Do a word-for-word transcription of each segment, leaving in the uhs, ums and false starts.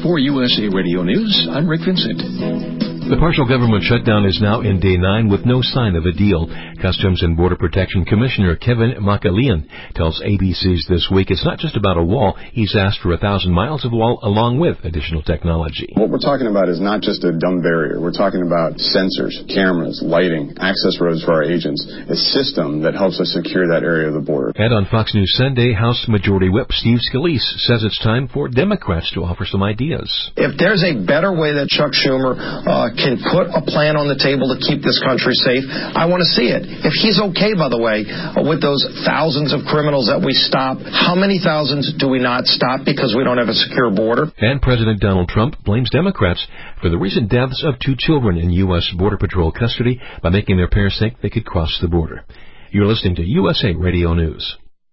For U S A Radio News, I'm Rick Vincent. The partial government shutdown is now in day nine with no sign of a deal. Customs and Border Protection Commissioner Kevin McAlean tells A B C's This Week it's not just about a wall. He's asked for a thousand miles of wall along with additional technology. What we're talking about is not just a dumb barrier. We're talking about sensors, cameras, lighting, access roads for our agents, a system that helps us secure that area of the border. And on Fox News Sunday, House Majority Whip Steve Scalise says it's time for Democrats to offer some ideas. If there's a better way that Chuck Schumer uh, can put a plan on the table to keep this country safe, I want to see it. If he's okay, by the way, uh, with those thousands of criminals that we stop, how many thousands do we not stop because we don't have a secure border? And President Donald Trump blames Democrats for the recent deaths of two children in U S Border Patrol custody by making their parents think they could cross the border. You're listening to U S A Radio News.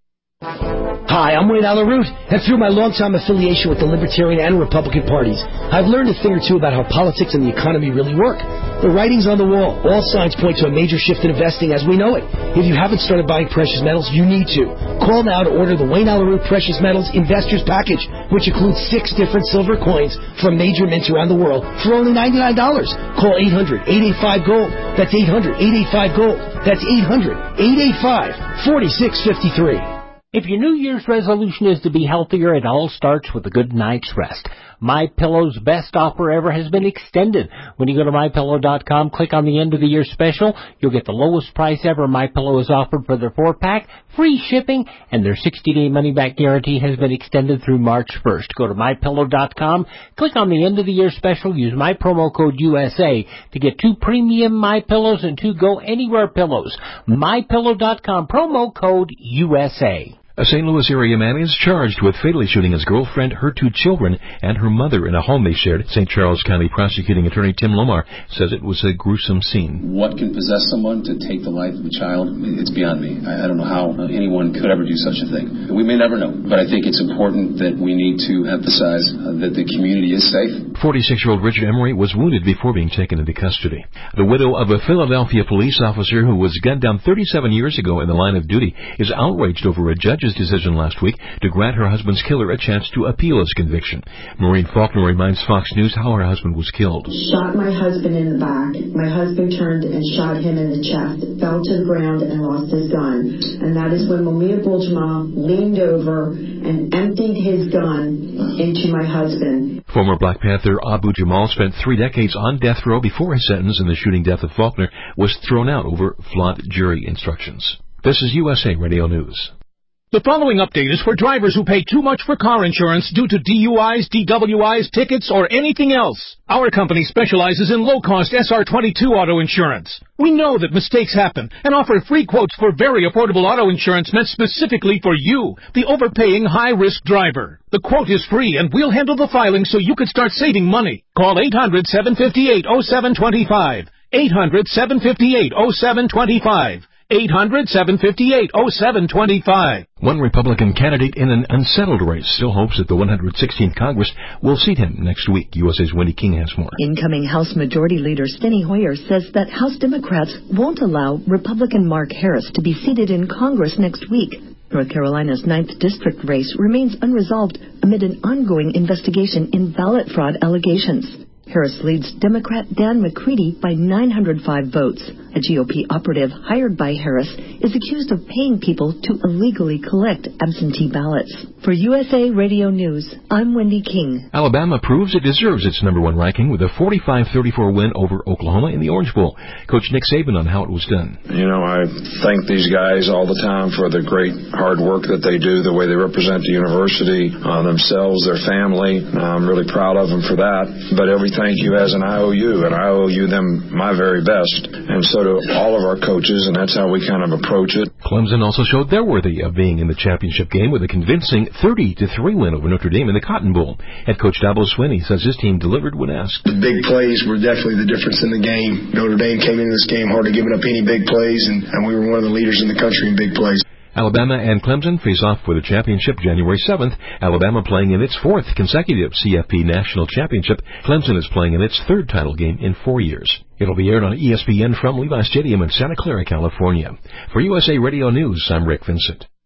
Hi, I'm Wayne Allyn Root, and through my long-time affiliation with the Libertarian and Republican parties, I've learned a thing or two about how politics and the economy really work. The writing's on the wall. All signs point to a major shift in investing as we know it. If you haven't started buying precious metals, you need to. Call now to order the Wayne Allyn Root Precious Metals Investors Package, which includes six different silver coins from major mints around the world for only ninety-nine dollars. Call eight hundred, eight eight five, GOLD. That's eight hundred, eight eight five, GOLD. That's eight hundred, eight eight five, four six five three. If your New Year's resolution is to be healthier, it all starts with a good night's rest. MyPillow's best offer ever has been extended. When you go to my pillow dot com, click on the end of the year special, you'll get the lowest price ever MyPillow has offered for their four-pack, free shipping, and their sixty-day money-back guarantee has been extended through March first. Go to my pillow dot com, click on the end of the year special, use my promo code U S A to get two premium MyPillows and two Go Anywhere pillows. my pillow dot com, promo code U S A. A Saint Louis area man is charged with fatally shooting his girlfriend, her two children, and her mother in a home they shared. Saint Charles County prosecuting attorney Tim Lomar says it was a gruesome scene. What can possess someone to take the life of a child? It's beyond me. I, I don't know how anyone could ever do such a thing. We may never know, but I think it's important that we need to emphasize uh, that the community is safe. forty-six-year-old Richard Emery was wounded before being taken into custody. The widow of a Philadelphia police officer who was gunned down thirty-seven years ago in the line of duty is outraged over a judge's decision last week to grant her husband's killer a chance to appeal his conviction. Maureen Faulkner reminds Fox News how her husband was killed. Shot my husband in the back. My husband turned and shot him in the chest, fell to the ground and lost his gun. And that is when Mumia Buljamal leaned over and emptied his gun into my husband. Former Black Panther Abu Jamal spent three decades on death row before his sentence in the shooting death of Faulkner was thrown out over flawed jury instructions. This is U S A Radio News. The following update is for drivers who pay too much for car insurance due to D U Is, D W Is, tickets, or anything else. Our company specializes in low-cost S R twenty-two auto insurance. We know that mistakes happen and offer free quotes for very affordable auto insurance meant specifically for you, the overpaying high-risk driver. The quote is free and we'll handle the filing so you can start saving money. Call eight hundred, seven five eight, oh seven two five. eight hundred, seven five eight, oh seven two five. eight hundred, seven five eight, oh seven two five. One Republican candidate in an unsettled race still hopes that the one hundred sixteenth Congress will seat him next week. U S A's Wendy King has more. Incoming House Majority Leader Steny Hoyer says that House Democrats won't allow Republican Mark Harris to be seated in Congress next week. North Carolina's ninth District race remains unresolved amid an ongoing investigation in ballot fraud allegations. Harris leads Democrat Dan McCready by nine hundred five votes. A G O P operative hired by Harris is accused of paying people to illegally collect absentee ballots. For U S A Radio News, I'm Wendy King. Alabama proves it deserves its number one ranking with a forty-five thirty-four win over Oklahoma in the Orange Bowl. Coach Nick Saban on how it was done. You know, I thank these guys all the time for the great hard work that they do, the way they represent the university, uh, themselves, their family. I'm really proud of them for that. But every thank you as an I O U, and I owe you them my very best. And so do all of our coaches, and that's how we kind of approach it. Clemson also showed they're worthy of being in the championship game with a convincing thirty to three win over Notre Dame in the Cotton Bowl. Head coach Dabo Swinney says his team delivered when asked. The big plays were definitely the difference in the game. Notre Dame came into this game hardly giving up any big plays, and, and we were one of the leaders in the country in big plays. Alabama and Clemson face off for the championship January seventh. Alabama playing in its fourth consecutive C F P National Championship. Clemson is playing in its third title game in four years. It'll be aired on E S P N from Levi Stadium in Santa Clara, California. For U S A Radio News, I'm Rick Vincent.